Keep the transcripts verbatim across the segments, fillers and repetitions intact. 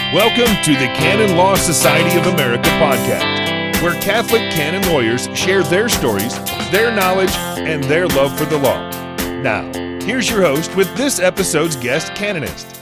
Welcome to the Canon Law Society of America podcast, where Catholic canon lawyers share their stories, their knowledge, and their love for the law. Now, here's your host with this episode's guest canonist.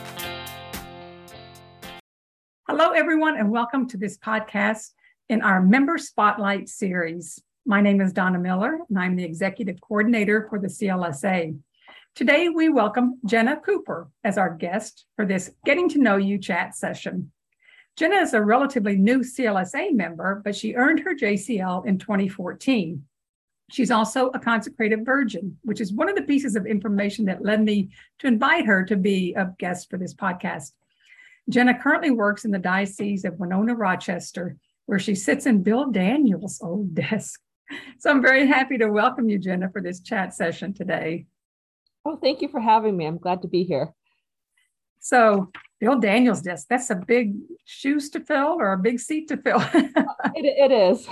Hello, everyone, and welcome to this podcast in our Member Spotlight series. My name is Donna Miller, and I'm the Executive Coordinator for the C L S A. Today, we welcome Jenna Cooper as our guest for this Getting to Know You chat session. Jenna is a relatively new C L S A member, but she earned her J C L in twenty fourteen. She's also a consecrated virgin, which is one of the pieces of information that led me to invite her to be a guest for this podcast. Jenna currently works in the Diocese of Winona, Rochester, where she sits in Bill Daniels' old desk. So I'm very happy to welcome you, Jenna, for this chat session today. Oh, thank you for having me. I'm glad to be here. So Bill Daniels' desk, that's a big shoes to fill or a big seat to fill? it, it is.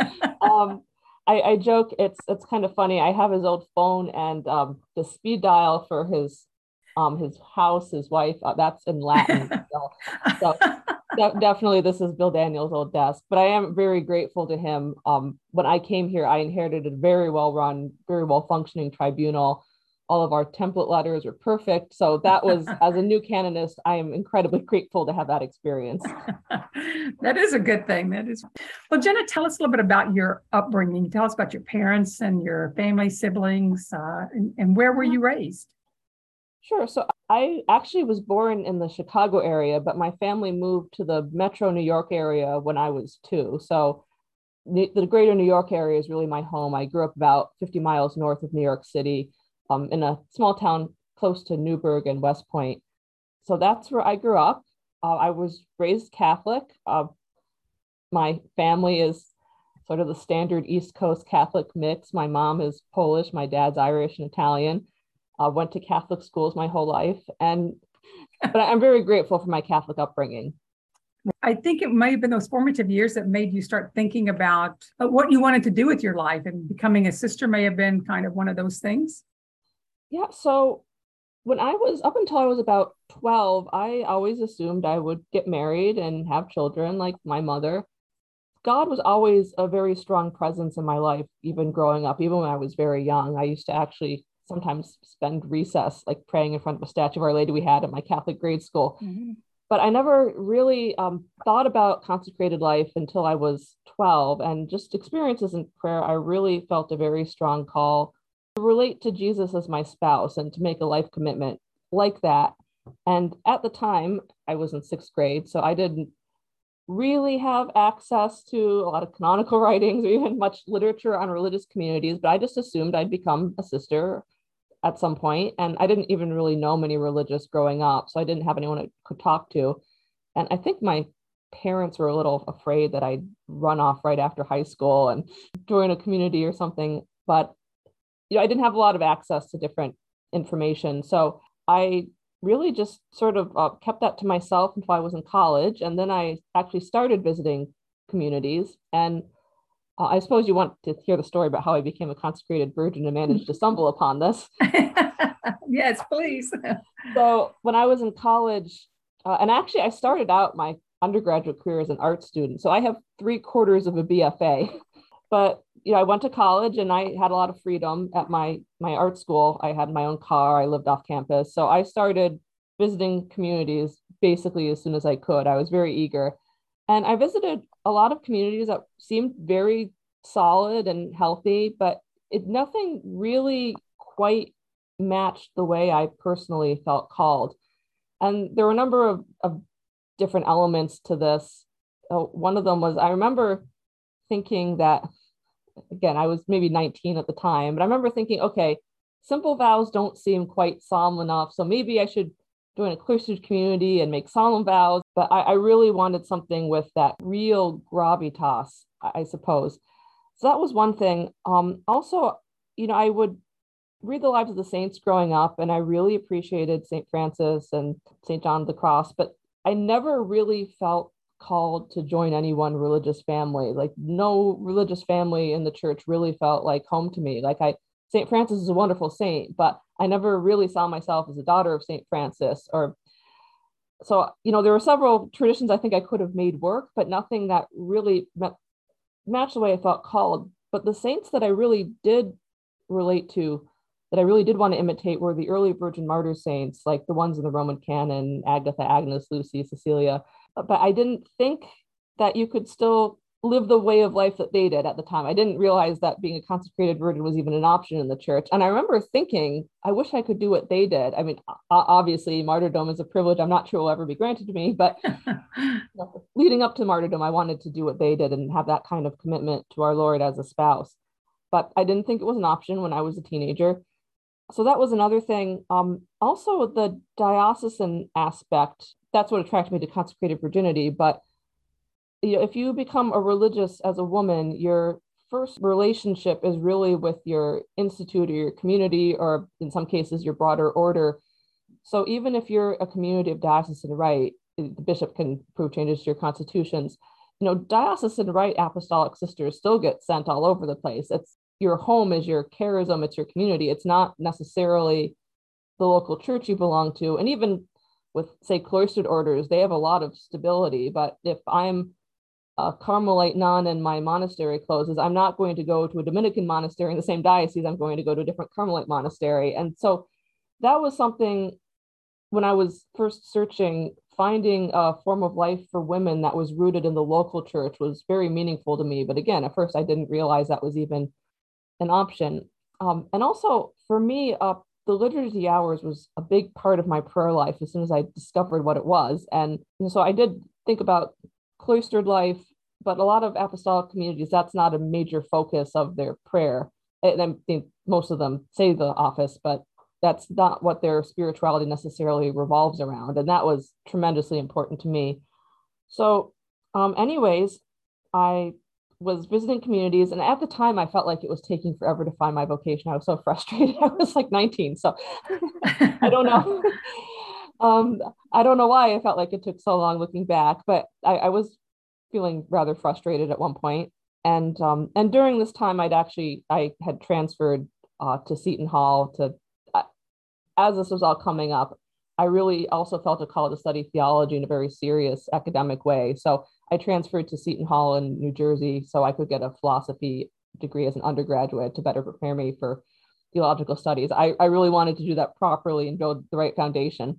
um, I, I joke, it's it's kind of funny. I have his old phone and um, the speed dial for his um, his house, his wife, uh, that's in Latin. So, so de- definitely this is Bill Daniels' old desk, but I am very grateful to him. Um, when I came here, I inherited a very well-run, very well-functioning tribunal. All of our template letters were perfect. So that was, as a new canonist, I am incredibly grateful to have that experience. That is a good thing. That is. Well, Jenna, tell us a little bit about your upbringing. Tell us about your parents and your family, siblings, uh, and, and where were you raised? Sure. So I actually was born in the Chicago area, but my family moved to the Metro New York area when I was two. So the, the greater New York area is really my home. I grew up about fifty miles north of New York City. Um, in a small town close to Newburgh and West Point. So that's where I grew up. Uh, I was raised Catholic. Uh, my family is sort of the standard East Coast Catholic mix. My mom is Polish, my dad's Irish and Italian. I uh, went to Catholic schools my whole life. And but I'm very grateful for my Catholic upbringing. I think it may have been those formative years that made you start thinking about what you wanted to do with your life, and becoming a sister may have been kind of one of those things. Yeah, so when I was, up until I was about twelve, I always assumed I would get married and have children like my mother. God was always a very strong presence in my life, even growing up, even when I was very young. I used to actually sometimes spend recess like praying in front of a statue of Our Lady we had at my Catholic grade school. Mm-hmm. But I never really um, thought about consecrated life until I was twelve, and just experiences in prayer, I really felt a very strong call to relate to Jesus as my spouse and to make a life commitment like that. And at the time, I was in sixth grade, so I didn't really have access to a lot of canonical writings or even much literature on religious communities, but I just assumed I'd become a sister at some point. And I didn't even really know many religious growing up, so I didn't have anyone I could talk to. And I think my parents were a little afraid that I'd run off right after high school and join a community or something, but you know, I didn't have a lot of access to different information. So I really just sort of uh, kept that to myself until I was in college. And then I actually started visiting communities. And uh, I suppose you want to hear the story about how I became a consecrated virgin and managed to stumble upon this. Yes, please. So when I was in college, uh, and actually I started out my undergraduate career as an art student. So I have three quarters of a B F A. But you know, I went to college and I had a lot of freedom at my my art school. I had my own car. I lived off campus. So I started visiting communities basically as soon as I could. I was very eager. And I visited a lot of communities that seemed very solid and healthy, but it nothing really quite matched the way I personally felt called. And there were a number of, of different elements to this. Uh, one of them was, I remember thinking that, again, I was maybe nineteen at the time, but I remember thinking, okay, simple vows don't seem quite solemn enough, so maybe I should join a cloistered community and make solemn vows. But I, I really wanted something with that real gravitas, I suppose. So that was one thing. Um, also, you know, I would read the lives of the saints growing up, and I really appreciated Saint Francis and Saint John of the Cross, but I never really felt called to join any one religious family. Like no religious family in the church really felt like home to me. Like I, Saint Francis is a wonderful saint, but I never really saw myself as a daughter of Saint Francis or so, you know, there were several traditions I think I could have made work, but nothing that really met, matched the way I felt called. But the saints that I really did relate to, that I really did want to imitate, were the early Virgin Martyr saints, like the ones in the Roman canon, Agatha, Agnes, Lucy, Cecilia. But I didn't think that you could still live the way of life that they did at the time. I didn't realize that being a consecrated virgin was even an option in the church. And I remember thinking, I wish I could do what they did. I mean, obviously, martyrdom is a privilege I'm not sure will ever be granted to me, but leading up to martyrdom, I wanted to do what they did and have that kind of commitment to our Lord as a spouse. But I didn't think it was an option when I was a teenager. So that was another thing. Um, also, the diocesan aspect, that's what attracted me to consecrated virginity. But you know, if you become a religious as a woman, your first relationship is really with your institute or your community, or in some cases, your broader order. So even if you're a community of diocesan rite, the bishop can approve changes to your constitutions. You know, diocesan rite apostolic sisters still get sent all over the place. It's your home is your charism, it's your community. It's not necessarily the local church you belong to. And even with, say, cloistered orders, they have a lot of stability. But if I'm a Carmelite nun and my monastery closes, I'm not going to go to a Dominican monastery in the same diocese. I'm going to go to a different Carmelite monastery. And so that was something when I was first searching, finding a form of life for women that was rooted in the local church was very meaningful to me. But again, at first I didn't realize that was even an option. Um, and also for me, uh, the liturgy hours was a big part of my prayer life as soon as I discovered what it was. And, and so I did think about cloistered life, but a lot of apostolic communities, that's not a major focus of their prayer. And I think most of them say the office, but that's not what their spirituality necessarily revolves around. And that was tremendously important to me. So um, anyways, I was visiting communities, and at the time I felt like it was taking forever to find my vocation. I was so frustrated. I was like nineteen, so I don't know. Um, I don't know why I felt like it took so long looking back, but I, I was feeling rather frustrated at one point. And um, and during this time, I'd actually, I had transferred uh, to Seton Hall to, uh, as this was all coming up, I really also felt a call to study theology in a very serious academic way. So I transferred to Seton Hall in New Jersey so I could get a philosophy degree as an undergraduate to better prepare me for theological studies. I, I really wanted to do that properly and build the right foundation.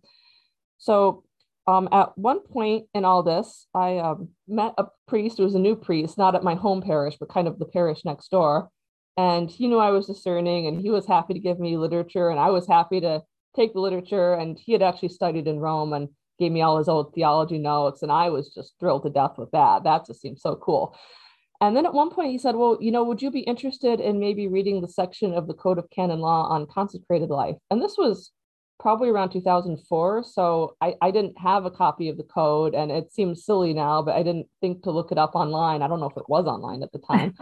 So um, at one point in all this, I um, met a priest who was a new priest, not at my home parish, but kind of the parish next door. And he knew I was discerning, and he was happy to give me literature, and I was happy to take the literature. And he had actually studied in Rome and gave me all his old theology notes. And I was just thrilled to death with that. That just seemed so cool. And then at one point he said, well, you know, would you be interested in maybe reading the section of the Code of Canon Law on consecrated life? And this was probably around two thousand four. So I, I didn't have a copy of the code, and it seems silly now, but I didn't think to look it up online. I don't know if it was online at the time.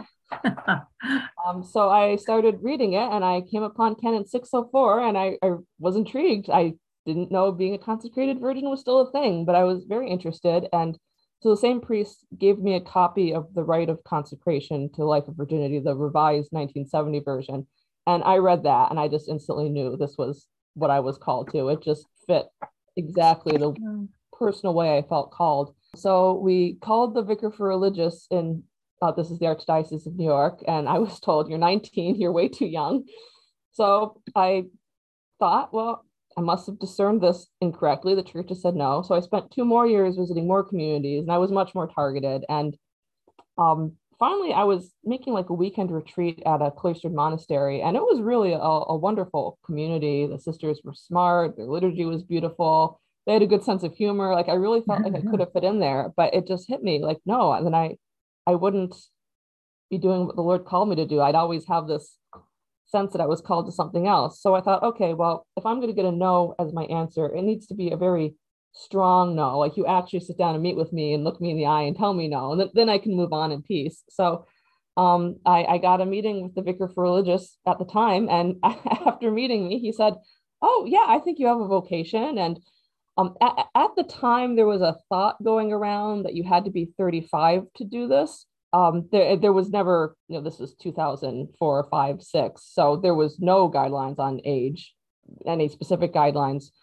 um, so I started reading it, and I came upon Canon six oh four, and I, I was intrigued. I didn't know being a consecrated virgin was still a thing, but I was very interested. And so the same priest gave me a copy of the Rite of Consecration to Life of Virginity, the revised nineteen seventy version. And I read that, and I just instantly knew this was what I was called to. It just fit exactly the personal way I felt called. So we called the vicar for religious in, uh, this is the Archdiocese of New York, and I was told, you're nineteen, you're way too young. So I thought, well, I must have discerned this incorrectly. The church has said no. So I spent two more years visiting more communities, and I was much more targeted. And um, finally, I was making like a weekend retreat at a cloistered monastery, and it was really a, a wonderful community. The sisters were smart. Their liturgy was beautiful. They had a good sense of humor. Like I really felt like I could have fit in there, but it just hit me like, no, and then I, I wouldn't be doing what the Lord called me to do. I'd always have this sense that I was called to something else. So I thought, okay, well, if I'm going to get a no as my answer, it needs to be a very strong no. Like you actually sit down and meet with me and look me in the eye and tell me no, and then, then I can move on in peace. So um, I, I got a meeting with the vicar for religious at the time. And after meeting me, he said, oh yeah, I think you have a vocation. And um, at, at the time, there was a thought going around that you had to be thirty-five to do this. Um, there, there was never, you know, this was two thousand four, five, six. So there was no guidelines on age, any specific guidelines.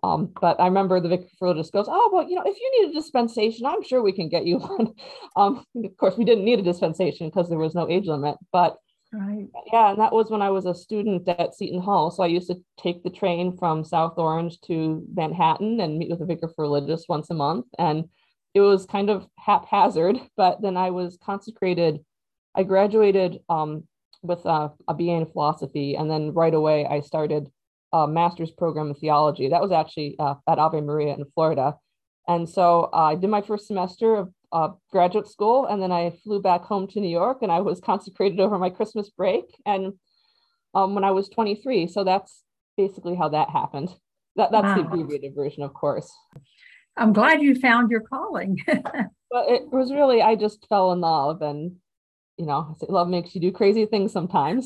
Um, but I remember the vicar for religious goes, oh, well, you know, if you need a dispensation, I'm sure we can get you one. um, of course, we didn't need a dispensation because there was no age limit. But Right. yeah, and that was when I was a student at Seton Hall. So I used to take the train from South Orange to Manhattan and meet with the vicar for religious once a month. And it was kind of haphazard, but then I was consecrated. I graduated um, with a, a B A in philosophy, and then right away I started a master's program in theology. That was actually uh, at Ave Maria in Florida. And so uh, I did my first semester of uh, graduate school, and then I flew back home to New York, and I was consecrated over my Christmas break, and um, when I was twenty-three. So that's basically how that happened. That, that's wow. The abbreviated version, of course. I'm glad you found your calling. But it was really, I just fell in love, and, you know, love makes you do crazy things sometimes.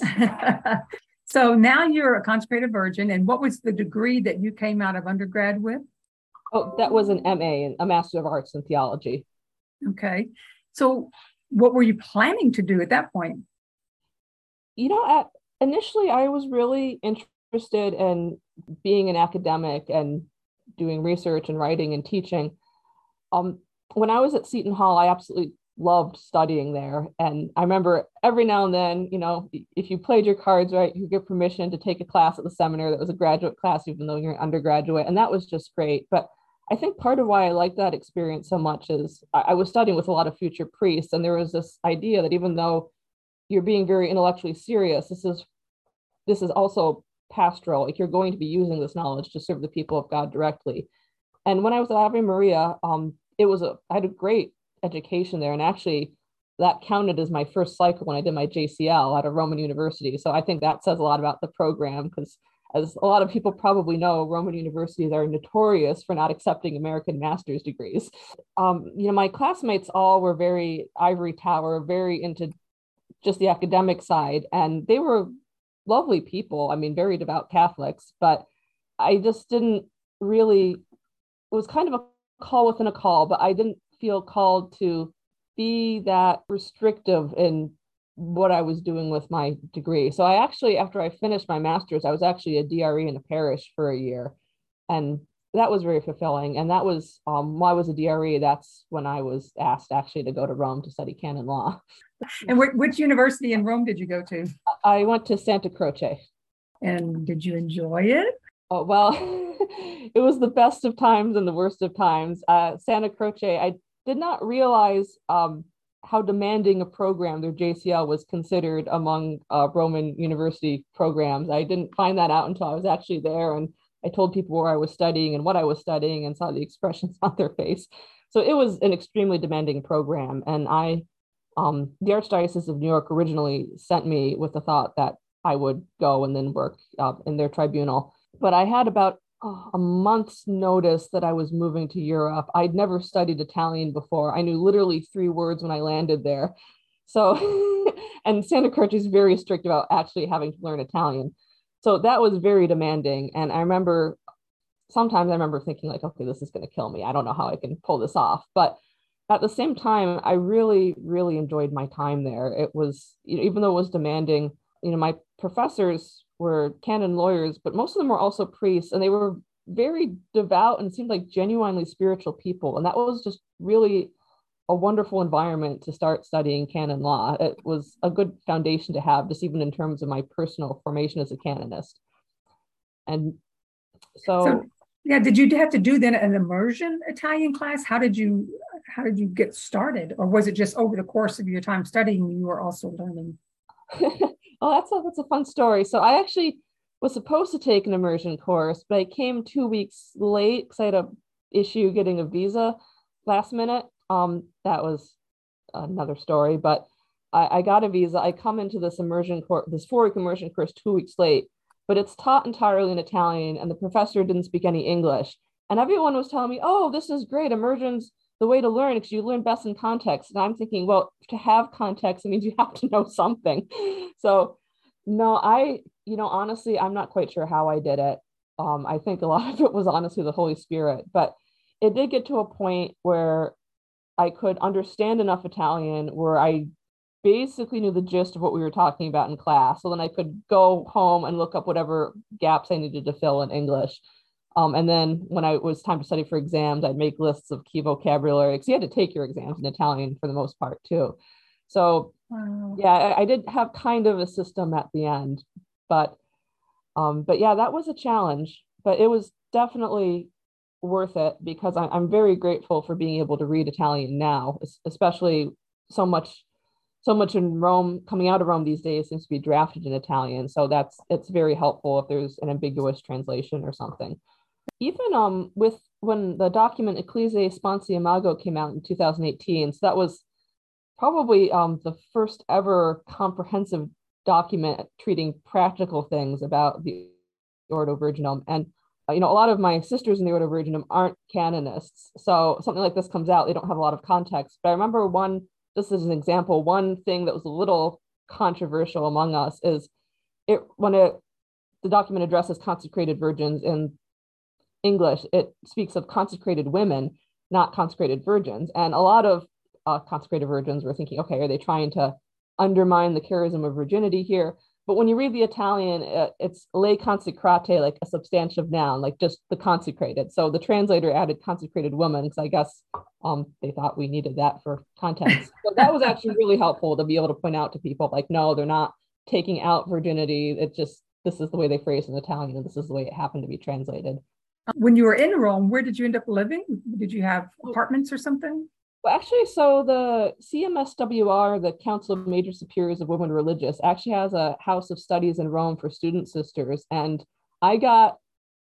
So now you're a consecrated virgin, and what was the degree that you came out of undergrad with? Oh, that was an M A, a Master of Arts in Theology. Okay. So what were you planning to do at that point? You know, at, initially I was really interested in being an academic and doing research and writing and teaching. Um, when I was at Seton Hall, I absolutely loved studying there. And I remember every now and then, you know, if you played your cards right, you get permission to take a class at the seminary that was a graduate class, even though you're an undergraduate. And that was just great. But I think part of why I liked that experience so much is I, I was studying with a lot of future priests. And there was this idea that even though you're being very intellectually serious, this is this is also pastoral. Like, you're going to be using this knowledge to serve the people of God directly. And when I was at Ave Maria, um, it was a I had a great education there, and actually that counted as my first cycle when I did my J C L at a Roman university. So I think that says a lot about the program, because as a lot of people probably know, Roman universities are notorious for not accepting American master's degrees. Um, you know, my classmates all were very ivory tower, very into just the academic side, and they were lovely people. I mean, very devout Catholics, but I just didn't really, it was kind of a call within a call, but I didn't feel called to be that restrictive in what I was doing with my degree. So I actually, after I finished my master's, I was actually a D R E in a parish for a year. And that was very fulfilling. And that was, um, while I was a D R E, that's when I was asked actually to go to Rome to study canon law. And wh- which university in Rome did you go to? I went to Santa Croce. And did you enjoy it? Oh, well, it was the best of times and the worst of times. Uh, Santa Croce, I did not realize um, how demanding a program their J C L was considered among uh, Roman university programs. I didn't find that out until I was actually there, and I told people where I was studying and what I was studying and saw the expressions on their face. So it was an extremely demanding program. And I, um, the Archdiocese of New York originally sent me with the thought that I would go and then work uh, in their tribunal. But I had about oh, a month's notice that I was moving to Europe. I'd never studied Italian before. I knew literally three words when I landed there. So, and Santa Croce is very strict about actually having to learn Italian. So that was very demanding. And I remember, sometimes I remember thinking like, okay, this is going to kill me. I don't know how I can pull this off. But at the same time, I really, really enjoyed my time there. It was, you know, even though it was demanding, you know, my professors were canon lawyers, but most of them were also priests, and they were very devout and seemed like genuinely spiritual people. And that was just really a wonderful environment to start studying canon law. It was a good foundation to have, just even in terms of my personal formation as a canonist. And so, so yeah, did you have to do then an immersion Italian class? How did you how did you get started? Or was it just over the course of your time studying, you were also learning? Oh, that's a that's a fun story. So I actually was supposed to take an immersion course, but I came two weeks late because I had a issue getting a visa last minute. Um, that was another story, but I, I got a visa. I come into this immersion course, this four-week immersion course, two weeks late, but it's taught entirely in Italian, and the professor didn't speak any English. And everyone was telling me, "Oh, this is great. Immersion's the way to learn because you learn best in context." And I'm thinking, well, to have context, it means you have to know something. So no, I, you know, honestly, I'm not quite sure how I did it. Um, I think a lot of it was honestly the Holy Spirit, but it did get to a point where I could understand enough Italian where I basically knew the gist of what we were talking about in class. So then I could go home and look up whatever gaps I needed to fill in English. Um, and then when I it was time to study for exams, I'd make lists of key vocabulary because you had to take your exams in Italian for the most part too. So Wow. yeah, I, I did have kind of a system at the end, but um, but yeah, that was a challenge, but it was definitely worth it because I, I'm very grateful for being able to read Italian now, especially so much so much in Rome, coming out of Rome these days seems to be drafted in Italian. So that's it's very helpful if there's an ambiguous translation or something. Even um with when the document Ecclesiae Sponsi Imago came out in two thousand eighteen, so that was probably um the first ever comprehensive document treating practical things about the Ordo Virginum. And uh, you know, a lot of my sisters in the Ordo Virginum aren't canonists, so something like this comes out, they don't have a lot of context. But I remember one, just as an example, one thing that was a little controversial among us is it when it the document addresses consecrated virgins in English, it speaks of consecrated women, not consecrated virgins. And a lot of uh, consecrated virgins were thinking, okay, are they trying to undermine the charism of virginity here? But when you read the Italian, uh, it's le consecrate, like a substantive noun, like just the consecrated. So the translator added consecrated woman because I guess um, they thought we needed that for context. So that was actually really helpful to be able to point out to people, like, no, they're not taking out virginity. It just, this is the way they phrase it in Italian, and this is the way it happened to be translated. When you were in Rome, where did you end up living? Did you have apartments or something? Well, actually, so the C M S W R, the Council of Major Superiors of Women Religious, actually has a house of studies in Rome for student sisters. And I got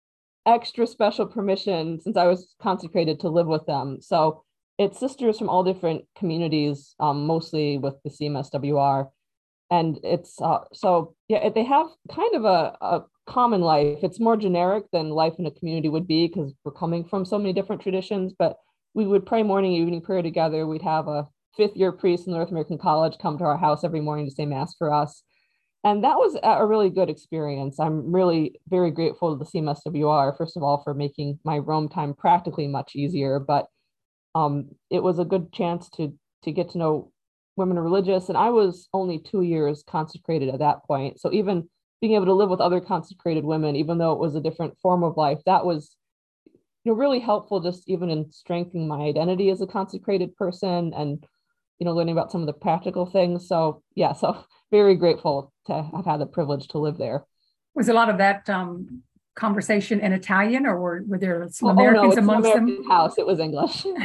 extra special permission since I was consecrated to live with them. So it's sisters from all different communities, um, mostly with the C M S W R. And it's, uh, so yeah, they have kind of a, a common life. It's more generic than life in a community would be because we're coming from so many different traditions, but we would pray morning, evening prayer together. We'd have a fifth year priest in North American College come to our house every morning to say mass for us. And that was a really good experience. I'm really very grateful to the C M S W R, first of all, for making my Rome time practically much easier, but um, it was a good chance to, to get to know women religious. And I was only two years consecrated at that point. So even being able to live with other consecrated women, even though it was a different form of life, that was, you know, really helpful just even in strengthening my identity as a consecrated person and, you know, learning about some of the practical things. So yeah, so very grateful to have had the privilege to live there. Was a lot of that um, conversation in Italian, or were, were there some oh, Americans oh no, it's amongst an American them? house. It was English. So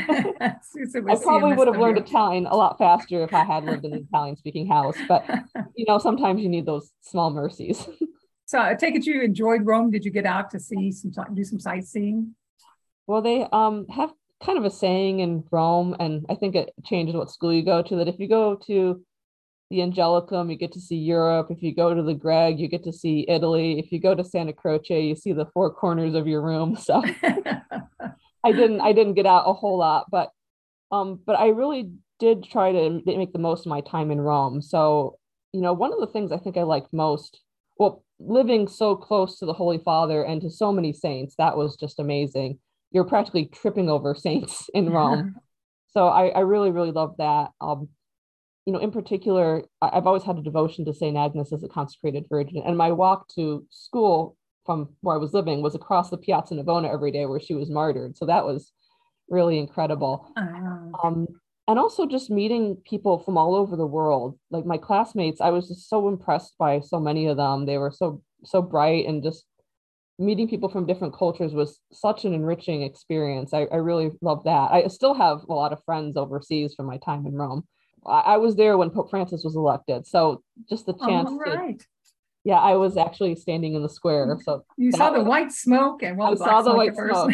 it I was probably would have learned C M S W. Italian a lot faster if I had lived in an Italian speaking house, but you know, sometimes you need those small mercies. So I take it you enjoyed Rome. Did you get out to see some, do some sightseeing? Well, they um have kind of a saying in Rome, and I think it changes what school you go to, that if you go to the Angelicum, you get to see Europe. If you go to the Greg, you get to see Italy. If you go to Santa Croce, you see the four corners of your room. So I didn't I didn't get out a whole lot, but um, but I really did try to make the most of my time in Rome. So, you know, one of the things I think I liked most, well, living so close to the Holy Father and to so many saints, that was just amazing. You're practically tripping over saints in Rome. So I, I really, really loved that. Um, you know, in particular, I've always had a devotion to Saint Agnes as a consecrated virgin. And my walk to school from where I was living was across the Piazza Navona every day where she was martyred. So that was really incredible. Uh, Um, and also just meeting people from all over the world. Like my classmates, I was just so impressed by so many of them. They were so, so bright, and just meeting people from different cultures was such an enriching experience. I, I really love that. I still have a lot of friends overseas from my time in Rome. I, I was there when Pope Francis was elected. So just the chance all right. to, yeah, I was actually standing in the square. So you saw the was, white smoke, and well, I the saw the white smoke.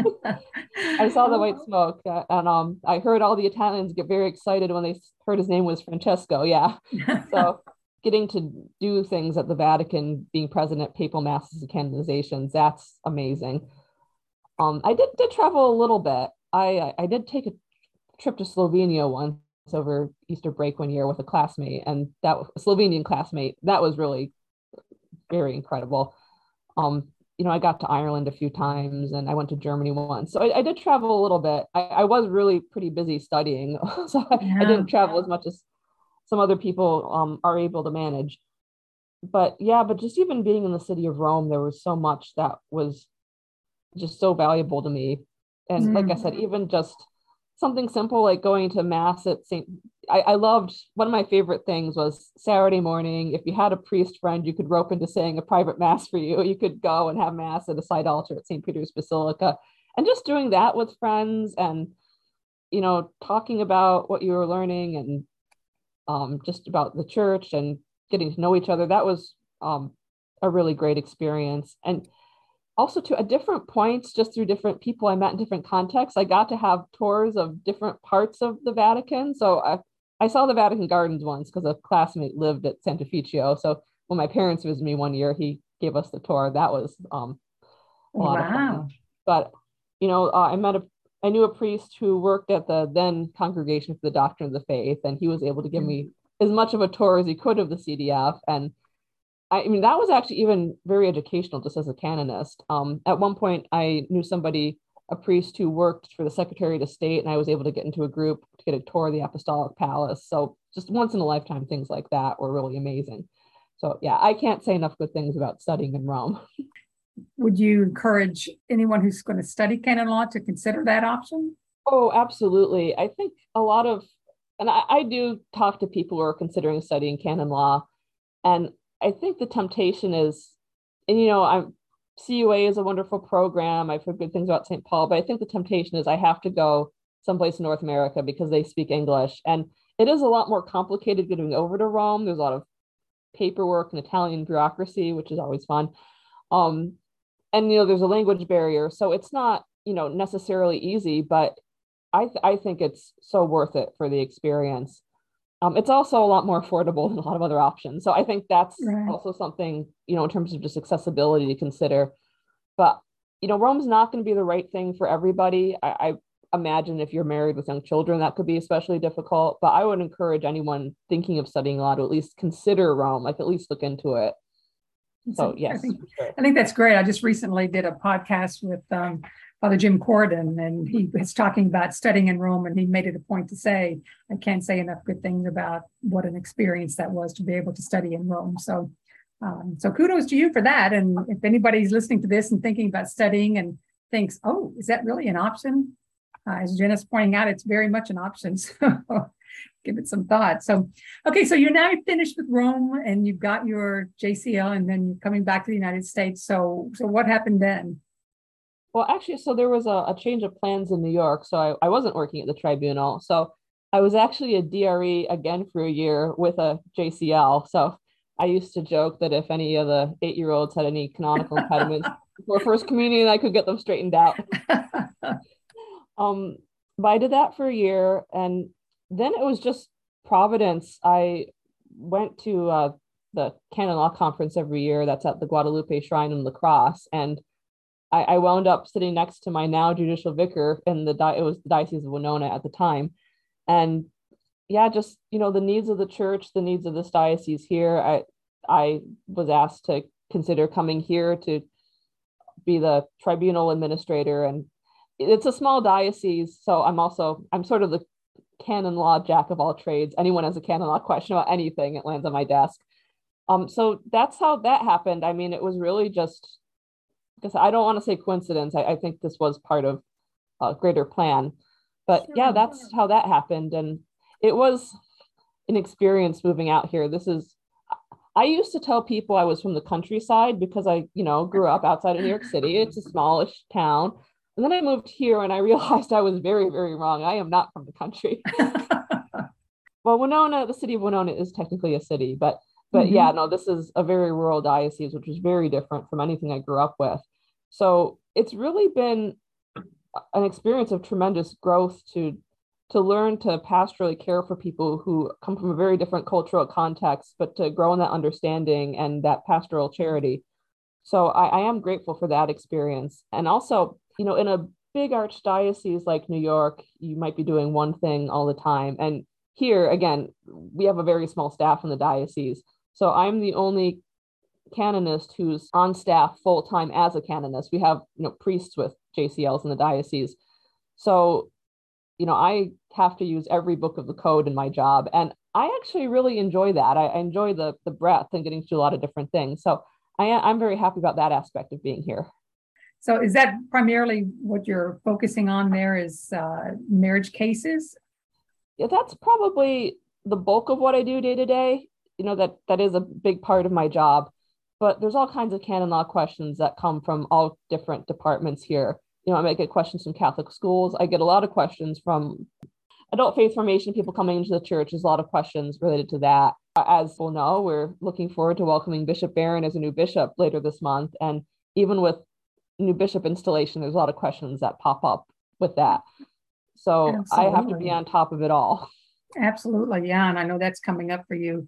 I saw the white smoke, uh, and um, I heard all the Italians get very excited when they heard his name was Francesco. Yeah, so getting to do things at the Vatican, being present at papal masses and canonizations, that's amazing. Um, I did did travel a little bit. I I did take a trip to Slovenia once over Easter break one year with a classmate, and that a Slovenian classmate. That was really very incredible. Um, you know, I got to Ireland a few times, and I went to Germany once. So I, I did travel a little bit. I, I was really pretty busy studying, so I, Yeah. I didn't travel as much as some other people um, are able to manage. But yeah, but just even being in the city of Rome, there was so much that was just so valuable to me. And Mm. like I said, even just something simple like going to mass at Saint I, I loved, one of my favorite things was Saturday morning. If you had a priest friend, you could rope into saying a private mass for you. You could go and have mass at a side altar at Saint Peter's Basilica. And just doing that with friends and, you know, talking about what you were learning and um, just about the church and getting to know each other. That was um, a really great experience. And also to at different points, just through different people I met in different contexts, I got to have tours of different parts of the Vatican. So I, I saw the Vatican Gardens once because a classmate lived at Sant'Ufficio. So when my parents visited me one year, he gave us the tour. That was um, a lot wow. of fun. But, you know, uh, I met a, I knew a priest who worked at the then Congregation for the Doctrine of the Faith, and he was able to give me as much of a tour as he could of the C D F. And I mean, that was actually even very educational just as a canonist. Um, at one point, I knew somebody, a priest who worked for the Secretary of State, and I was able to get into a group to get a tour of the Apostolic Palace. So just once in a lifetime, things like that were really amazing. So yeah, I can't say enough good things about studying in Rome. Would you encourage anyone who's going to study canon law to consider that option? Oh, absolutely. I think a lot of, and I, I do talk to people who are considering studying canon law, and I think the temptation is, and you know, I'm C U A is a wonderful program. I've heard good things about Saint Paul, but I think the temptation is I have to go someplace in North America because they speak English. And it is a lot more complicated getting over to Rome. There's a lot of paperwork and Italian bureaucracy, which is always fun. Um, and, you know, there's a language barrier. So it's not, you know, necessarily easy, but I, th- I think it's so worth it for the experience. Um, it's also a lot more affordable than a lot of other options. So I think that's right. also something, you know, in terms of just accessibility to consider. But, you know, Rome's not going to be the right thing for everybody. I, I imagine if you're married with young children, that could be especially difficult. But I would encourage anyone thinking of studying law to at least consider Rome, like at least look into it. So, yes. I think, sure. I think that's great. I just recently did a podcast with um, Father Jim Corden, and he was talking about studying in Rome, and he made it a point to say, I can't say enough good things about what an experience that was to be able to study in Rome. So, um, so kudos to you for that. And if anybody's listening to this and thinking about studying and thinks, oh, is that really an option? Uh, as Jenna's pointing out, it's very much an option. So give it some thought. So, okay, so you're now finished with Rome and you've got your J C L and then you're coming back to the United States. So, so what happened then? Well, actually, so there was a, a change of plans in New York. So I, I wasn't working at the tribunal. So I was actually a D R E again for a year with a J C L. So I used to joke that if any of the eight-year-olds had any canonical impediments for First Communion, I could get them straightened out. um, but I did that for a year. And then it was just Providence. I went to uh, the Canon Law Conference every year. That's at the Guadalupe Shrine in La Crosse. And I, I wound up sitting next to my now judicial vicar in the, it was the Diocese of Winona at the time. And yeah, just, you know, the needs of the church, the needs of this diocese here. I, I was asked to consider coming here to be the tribunal administrator. And it's a small diocese. So I'm also, I'm sort of the canon law jack of all trades. Anyone has a canon law question about anything, it lands on my desk. Um, so that's how that happened. I mean, it was really just, because I don't want to say coincidence. I, I think this was part of a greater plan. But sure, yeah, that's sure. how that happened. And it was an experience moving out here. This is, I used to tell people I was from the countryside because I, you know, grew up outside of New York City. It's a smallish town. And then I moved here and I realized I was very, very wrong. I am not from the country. Well, Winona, the city of Winona is technically a city, but but mm-hmm. yeah, no, this is a very rural diocese, which is very different from anything I grew up with. So it's really been an experience of tremendous growth to to learn to pastorally care for people who come from a very different cultural context, but to grow in that understanding and that pastoral charity. So I, I am grateful for that experience. And also, you know, in a big archdiocese like New York, you might be doing one thing all the time. And here, again, we have a very small staff in the diocese. So I'm the only canonist who's on staff full-time as a canonist. We have, you know, priests with J C Ls in the diocese. So, you know, I have to use every book of the code in my job. And I actually really enjoy that. I, I enjoy the, the breadth and getting to do a lot of different things. So I, I'm very happy about that aspect of being here. So is that primarily what you're focusing on there is uh, marriage cases? Yeah, that's probably the bulk of what I do day to day. You know, that that is a big part of my job. But there's all kinds of canon law questions that come from all different departments here. You know, I might get questions from Catholic schools. I get a lot of questions from adult faith formation, people coming into the church. There's a lot of questions related to that. As we'll know, we're looking forward to welcoming Bishop Barron as a new bishop later this month. And even with new bishop installation, there's a lot of questions that pop up with that. So Absolutely. I have to be on top of it all. Absolutely. Yeah. And I know that's coming up for you.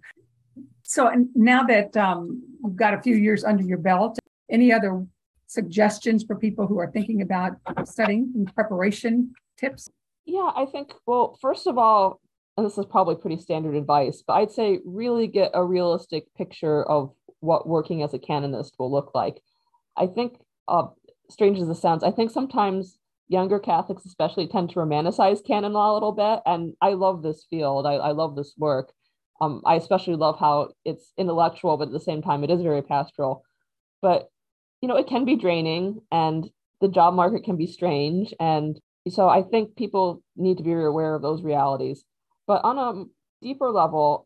So now that um, you've got a few years under your belt, any other suggestions for people who are thinking about studying and preparation tips? Yeah, I think, well, first of all, and this is probably pretty standard advice, but I'd say really get a realistic picture of what working as a canonist will look like. I think, uh, strange as it sounds, I think sometimes younger Catholics especially tend to romanticize canon law a little bit. And I love this field. I, I love this work. Um, I especially love how it's intellectual, but at the same time, it is very pastoral. But, you know, it can be draining and the job market can be strange. And so I think people need to be aware of those realities. But on a deeper level,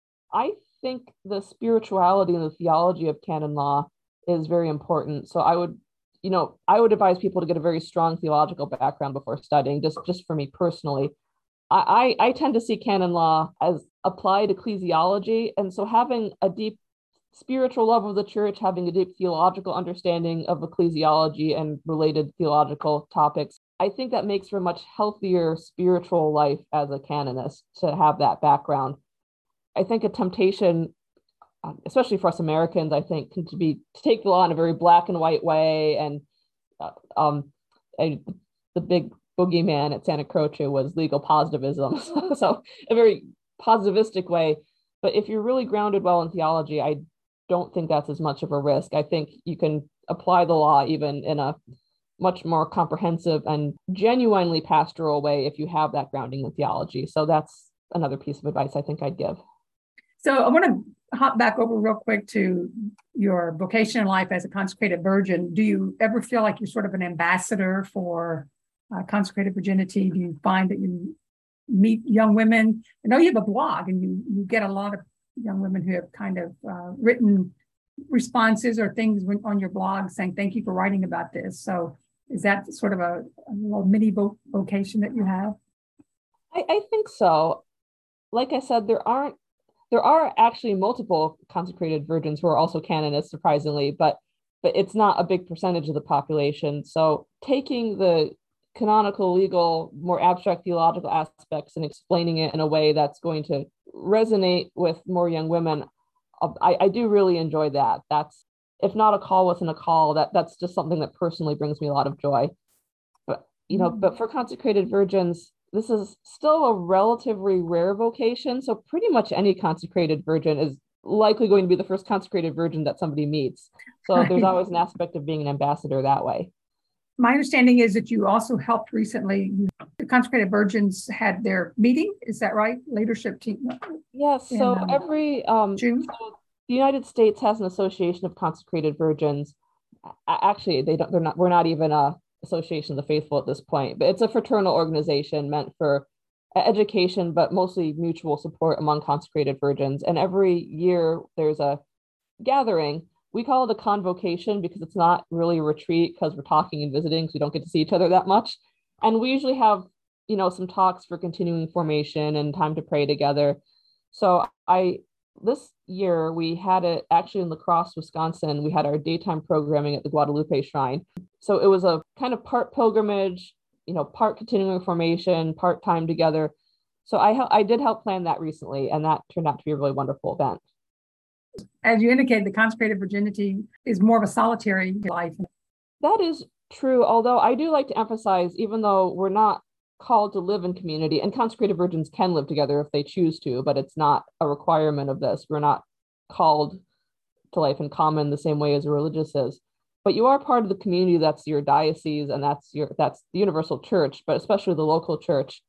I think the spirituality and the theology of canon law is very important. So I would, you know, I would advise people to get a very strong theological background before studying, just, just for me personally. I, I tend to see canon law as applied ecclesiology. And so having a deep spiritual love of the church, having a deep theological understanding of ecclesiology and related theological topics, I think that makes for a much healthier spiritual life as a canonist to have that background. I think a temptation, especially for us Americans, I think, can to be to take the law in a very black and white way. And uh, um, I, the big boogeyman at Santa Croce was legal positivism. So a very positivistic way. But if you're really grounded well in theology, I don't think that's as much of a risk. I think you can apply the law even in a much more comprehensive and genuinely pastoral way if you have that grounding in theology. So that's another piece of advice I think I'd give. So I want to hop back over real quick to your vocation in life as a consecrated virgin. Do you ever feel like you're sort of an ambassador for uh, consecrated virginity? Do you find that you meet young women? I know you have a blog and you, you get a lot of young women who have kind of uh, written responses or things on your blog saying, thank you for writing about this. So is that sort of a, a little mini vo- vocation that you have? I, I think so. Like I said, there aren't, there are actually multiple consecrated virgins who are also canonists, surprisingly, but but it's not a big percentage of the population. So taking the canonical, legal, more abstract theological aspects and explaining it in a way that's going to resonate with more young women, I, I do really enjoy that. That's, if not a call within a call, that that's just something that personally brings me a lot of joy. But, you know, mm-hmm. but for consecrated virgins, this is still a relatively rare vocation. So pretty much any consecrated virgin is likely going to be the first consecrated virgin that somebody meets. So there's always an aspect of being an ambassador that way. My understanding is that you also helped recently, the consecrated virgins had their meeting. Is that right? Leadership team. Yes. So in, um, every um, June. So the United States has an association of consecrated virgins. Actually, they don't. They're not. We're not even a Association of the Faithful at this point, but it's a fraternal organization meant for education, but mostly mutual support among consecrated virgins. And every year there's a gathering. We call it a convocation because it's not really a retreat because we're talking and visiting, so we don't get to see each other that much. And we usually have, you know, some talks for continuing formation and time to pray together. So I, this year we had it actually in La Crosse, Wisconsin. We had our daytime programming at the Guadalupe Shrine. So it was a kind of part pilgrimage, you know, part continuing formation, part time together. So I I did help plan that recently, and that turned out to be a really wonderful event. As you indicated, the consecrated virginity is more of a solitary life. That is true, although I do like to emphasize, even though we're not called to live in community, and consecrated virgins can live together if they choose to, but it's not a requirement of this. We're not called to life in common the same way as a religious is. But you are part of the community that's your diocese, and that's your that's the universal church, but especially the local church.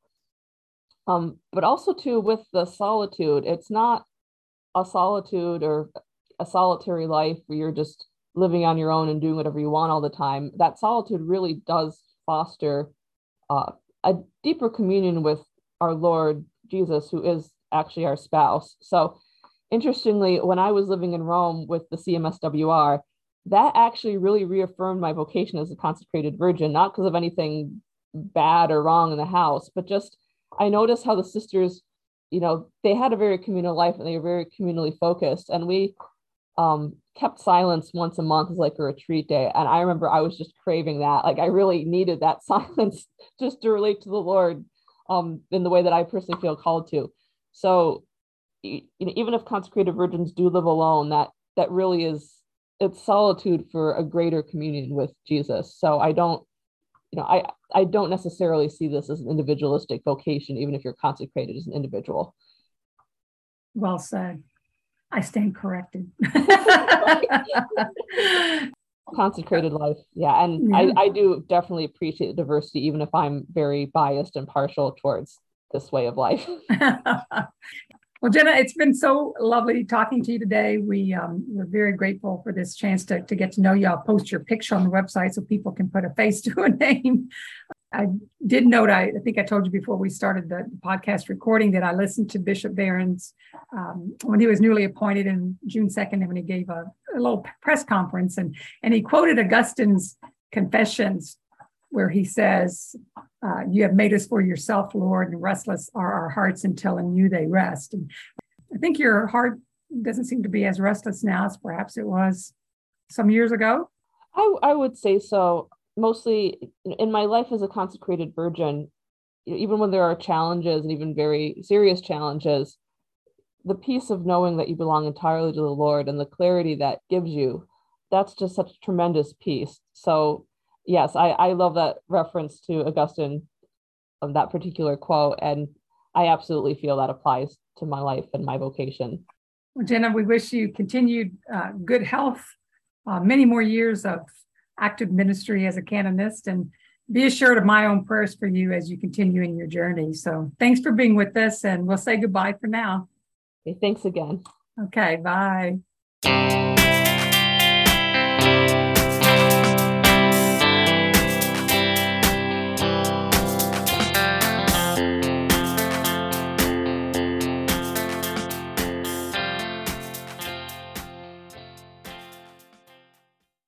Um, but also too with the solitude, it's not a solitude or a solitary life where you're just living on your own and doing whatever you want all the time. That solitude really does foster uh, a deeper communion with our Lord Jesus, who is actually our spouse. So interestingly, when I was living in Rome with the C M S W R, that actually really reaffirmed my vocation as a consecrated virgin, not because of anything bad or wrong in the house, but just I noticed how the sisters, you know, they had a very communal life and they were very communally focused. And we um, kept silence once a month as like a retreat day. And I remember I was just craving that. Like I really needed that silence just to relate to the Lord um, in the way that I personally feel called to. So, you know, even if consecrated virgins do live alone, that that really is, it's solitude for a greater communion with Jesus. So I don't, you know, I, I don't necessarily see this as an individualistic vocation, even if you're consecrated as an individual. Well said. I stand corrected. Consecrated life. Yeah. And yeah. I, I do definitely appreciate the diversity, even if I'm very biased and partial towards this way of life. Well, Jenna, it's been so lovely talking to you today. We, um, we're very grateful for this chance to, to get to know you. I'll post your picture on the website so people can put a face to a name. I did note, I, I think I told you before we started the podcast recording that I listened to Bishop Barron's um, when he was newly appointed in June second, when he gave a, a little press conference, and, and he quoted Augustine's Confessions, where he says, uh, you have made us for yourself, Lord, and restless are our hearts until in you they rest. And I think your heart doesn't seem to be as restless now as perhaps it was some years ago. I, I would say so. Mostly in my life as a consecrated virgin, even when there are challenges and even very serious challenges, the peace of knowing that you belong entirely to the Lord and the clarity that gives you, that's just such tremendous peace. So yes, I, I love that reference to Augustine of that particular quote. And I absolutely feel that applies to my life and my vocation. Well, Jenna, we wish you continued uh, good health, uh, many more years of active ministry as a canonist, and be assured of my own prayers for you as you continue in your journey. So thanks for being with us, and we'll say goodbye for now. Okay, thanks again. Okay, bye.